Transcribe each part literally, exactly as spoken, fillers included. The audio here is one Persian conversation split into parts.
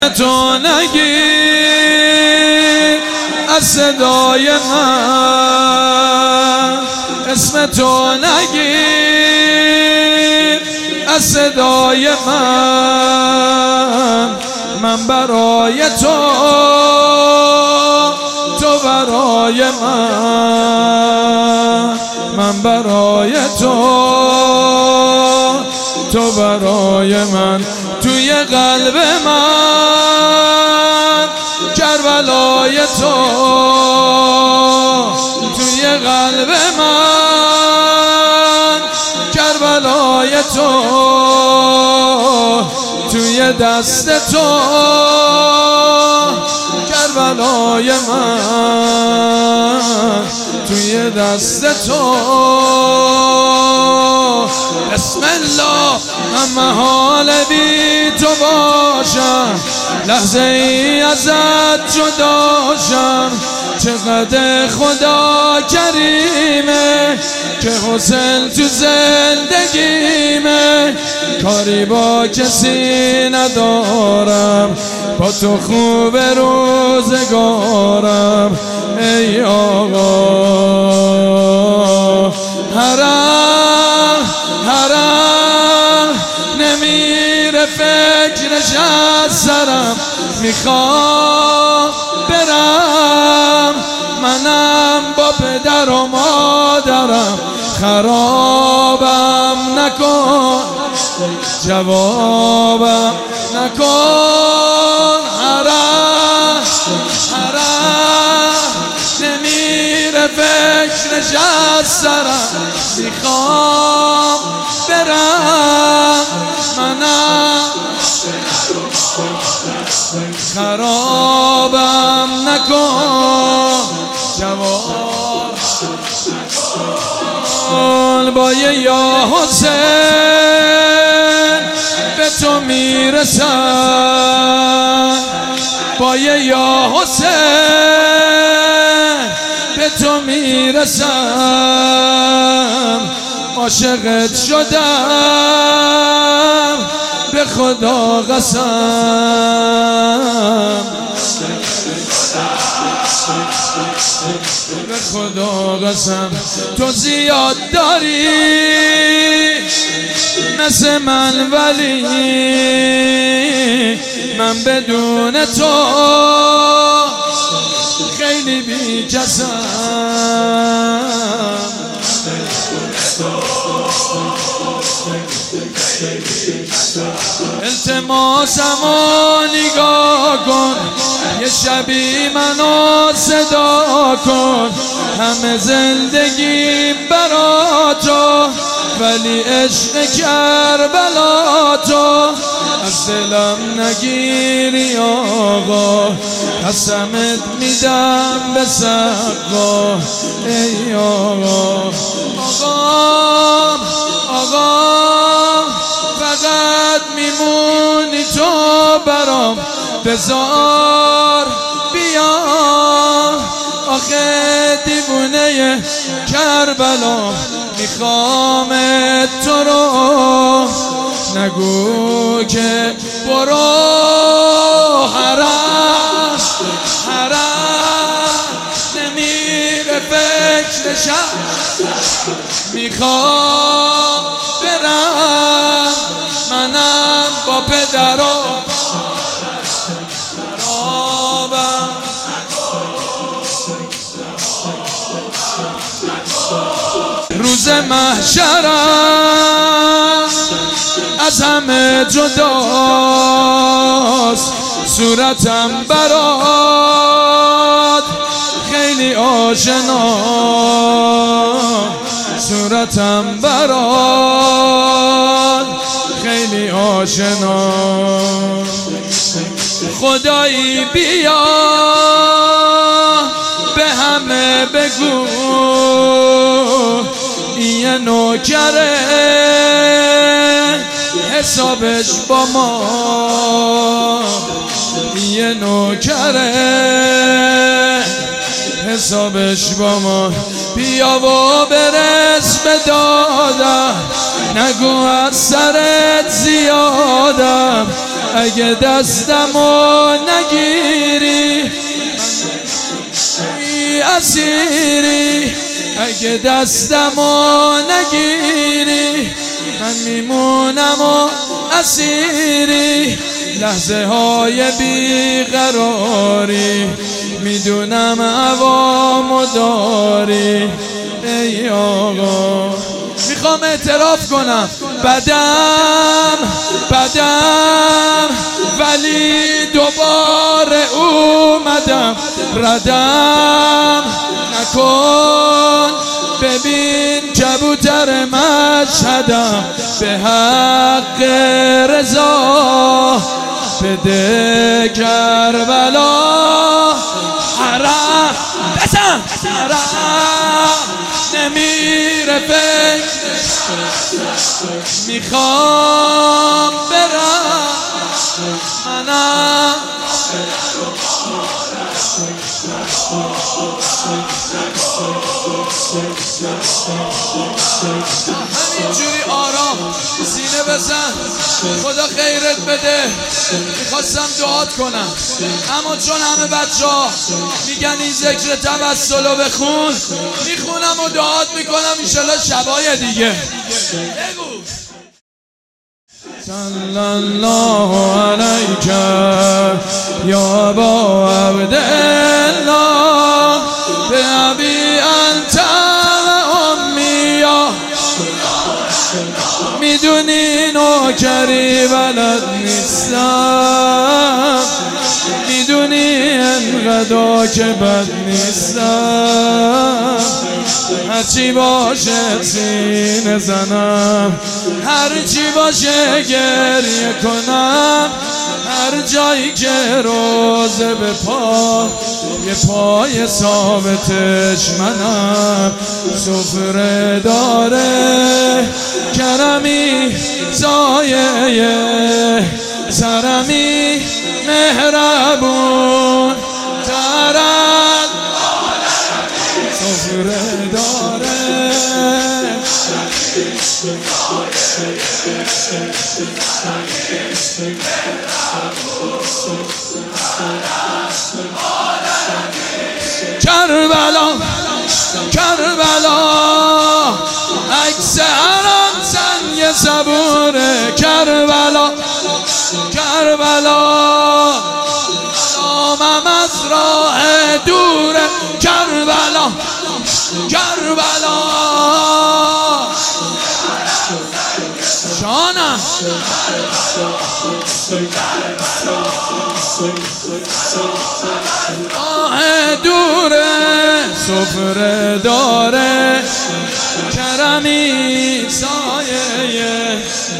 تو نگیر از صدای من، اسم تو نگیر از صدای من. من برای تو، تو برای من. من برای تو، تو برای من. توی قلب من کربلای تو، توی قلب من کربلای تو، توی دست تو کربلای من، توی دست تو. بسم الله. من محال بی تو باشم، لحظه ای ازت جداشم. چقدر خدا کریمه که حسن تو زندگیمه. کاری با کسی ندارم، با تو خوب روزگارم. ای آقا حرم حرم نمیره فکرش از سرم. میخوام برم منم با پدر و مادرم. خرابم نکن جوابم نکن. حرم حرم نمیره فکرش از سرم. میخوام برم منم خرابم نکن جواب. با یه یا حسین به تو میرسم، با یه یا حسین به تو میرسم. عاشقت شدم به خدا قسم، به خدا قسم. تو زیاد داری مثل من، ولی من بدون تو خیلی بی کسم. التماسمو نگاه کن، یه شبی منو صدا کن. همه زندگی برا تو، ولی عشق کربلا تو. از دلم نگیری آقا، قسمت میدم به سقا. ای آقا آقا آقا فقط میمونی تو برام. بذار بیام آخه دیوونه کربلا. میخوام تو رو، نگو که برو. حرم حرم نمیره فکرشم. میخوام برم منم با پدر و خرابم. روز محشرم از همه جداست، صورتم برات خیلی آشنا. صورتم برات خیلی آشنا. خدایی بیا به همه بگو این نوکره حسابش با ما. این نوکره حسابش با ما. بیا و برس به دادم، نگو از سرت زیادم. اگه دستمو نگیری اسیری، اگه دستمو نگیری من میمونم و اسیری. لحظه های بیقراری میدونم عوامو داری ای آقا. میخوام اعتراف کنم بدم بدم ولی دوباره اومدم. ردم نکن ببین کبوتر مشهدم. به حق رضا بده کربلا حرم بسم حرم نمیره فکر میخوام برم منم همینجوری آرام سینه بزن خدا خیرت بده. میخواستم دعات کنم اما چون همه بچه ها میگن این ذکر توسل رو بخون میخونم و دعات میکنم انشالله شبای دیگه. بگو صلی الله علیک یا ابا عبدالله به ابی انت و امی یا. میدونی نوکری بلد نیستم، میدونی انقدر که بد نیستم. هرچی باشه سینه زنم، هرچی باشه گریه کنم. هر جایی که روزه به پا یه پای ثابتش منم. سفره داره کرمی سایه سرمی مهربون ترد سفره داره کربلا کربلا عکس هران سنگ صبوره. کربلا کربلا نامم از راه دوره. کربلا کربلا جانم راه دوره سفره داره کرمی سایه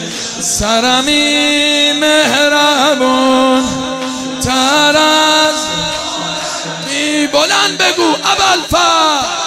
سرمی مهربون تر از می بلند بگو ابوالفضل.